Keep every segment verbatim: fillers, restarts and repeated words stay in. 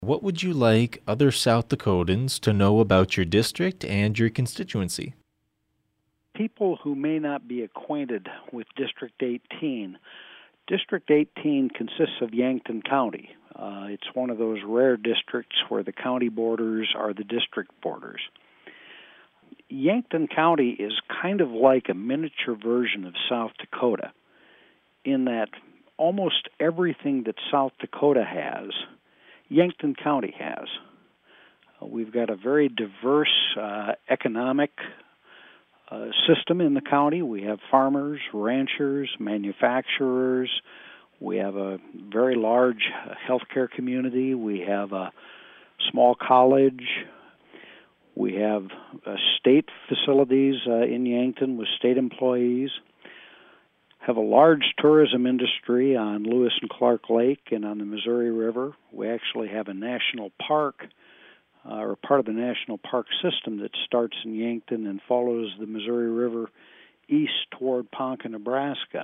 What would you like other South Dakotans to know about your district and your constituency? People who may not be acquainted with District eighteen, District eighteen consists of Yankton County. Uh, it's one of those rare districts where the county borders are the district borders. Yankton County is kind of like a miniature version of South Dakota in that almost everything that South Dakota has, Yankton County has. Uh, we've got a very diverse uh, economic uh, system in the county. We have farmers, ranchers, manufacturers. We have a very large healthcare community. We have a small college. We have uh, state facilities uh, in Yankton with state employees. Have a large tourism industry on Lewis and Clark Lake and on the Missouri River. We actually have a national park, uh, or part of the national park system that starts in Yankton and follows the Missouri River east toward Ponca, Nebraska.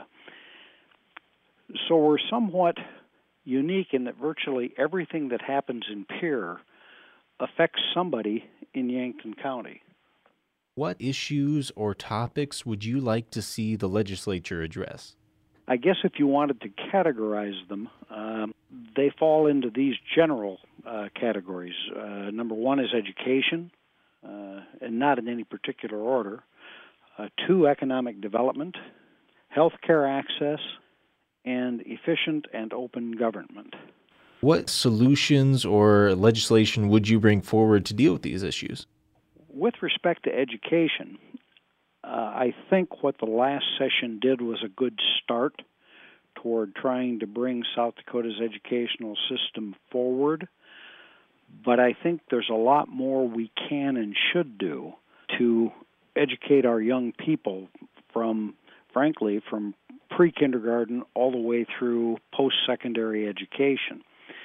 So we're somewhat unique in that virtually everything that happens in Pierre affects somebody in Yankton County. What issues or topics would you like to see the legislature address? I guess if you wanted to categorize them, um, they fall into these general uh, categories. Uh, number one is education, uh, and not in any particular order. Uh, two, economic development, healthcare access, and efficient and open government. What solutions or legislation would you bring forward to deal with these issues? With respect to education, uh, I think what the last session did was a good start toward trying to bring South Dakota's educational system forward. But I think there's a lot more we can and should do to educate our young people from, frankly, from pre-kindergarten all the way through post-secondary education.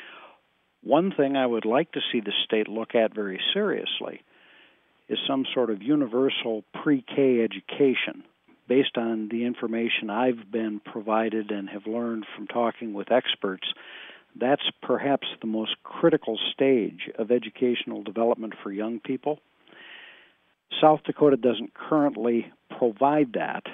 One thing I would like to see the state look at very seriously is some sort of universal pre-K education based on the information I've been provided and have learned from talking with experts. That's perhaps the most critical stage of educational development for young people. South Dakota doesn't currently provide that.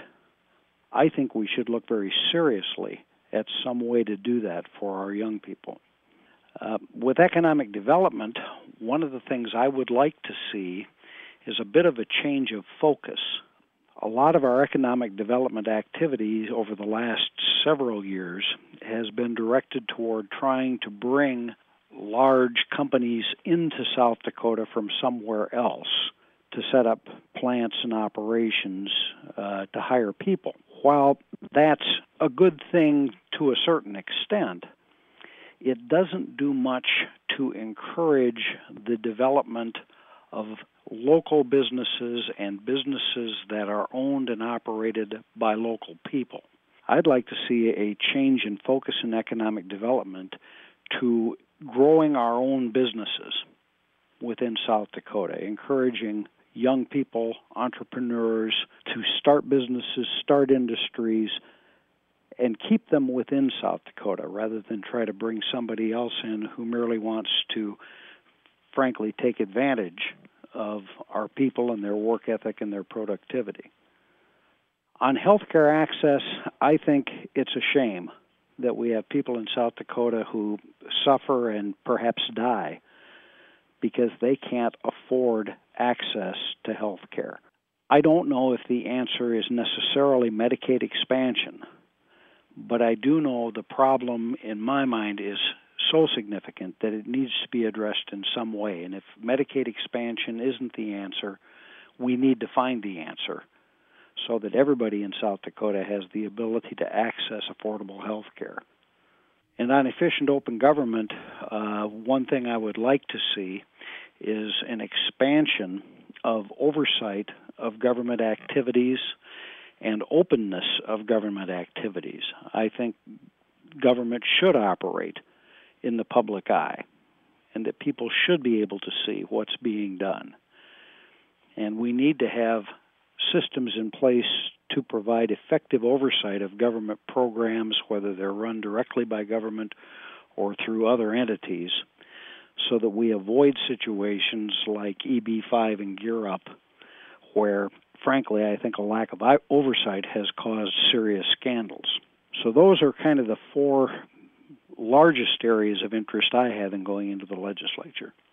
I think we should look very seriously at some way to do that for our young people. Uh, with economic development, one of the things I would like to see is a bit of a change of focus. A lot of our economic development activities over the last several years has been directed toward trying to bring large companies into South Dakota from somewhere else to set up plants and operations uh, to hire people. While that's a good thing to a certain extent, it doesn't do much to encourage the development of local businesses and businesses that are owned and operated by local people. I'd like to see a change in focus in economic development to growing our own businesses within South Dakota, encouraging young people, entrepreneurs, to start businesses, start industries, and keep them within South Dakota rather than try to bring somebody else in who merely wants to, frankly, take advantage of our people and their work ethic and their productivity. On healthcare access, I think it's a shame that we have people in South Dakota who suffer and perhaps die because they can't afford access to health care. I don't know if the answer is necessarily Medicaid expansion, but I do know the problem in my mind is so significant that it needs to be addressed in some way. And if Medicaid expansion isn't the answer, we need to find the answer so that everybody in South Dakota has the ability to access affordable health care. And on efficient open government, uh, one thing I would like to see is an expansion of oversight of government activities and openness of government activities. I think government should operate in the public eye and that people should be able to see what's being done. And we need to have systems in place to provide effective oversight of government programs, whether they're run directly by government or through other entities, so that we avoid situations like E B five and Gear Up, where, frankly, I think a lack of oversight has caused serious scandals. So those are kind of the four largest areas of interest I have in going into the legislature.